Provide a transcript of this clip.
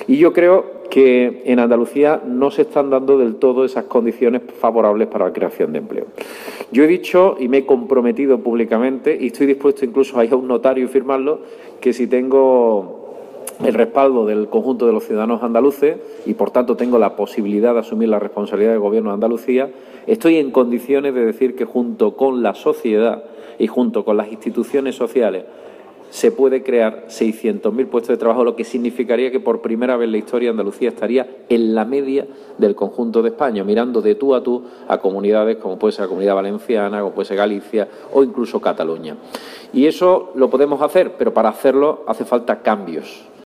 Y yo creo que en Andalucía no se están dando del todo esas condiciones favorables para la creación de empleo. Yo he dicho y me he comprometido públicamente, y estoy dispuesto incluso a ir a un notario y firmarlo, que si tengo el respaldo del conjunto de los ciudadanos andaluces y, por tanto, tengo la posibilidad de asumir la responsabilidad del Gobierno de Andalucía, estoy en condiciones de decir que junto con la sociedad y junto con las instituciones sociales se puede crear 600.000 puestos de trabajo, lo que significaría que por primera vez en la historia Andalucía estaría en la media del conjunto de España, mirando de tú a comunidades como puede ser la Comunidad Valenciana, como puede ser Galicia o incluso Cataluña. Y eso lo podemos hacer, pero para hacerlo hace falta cambios.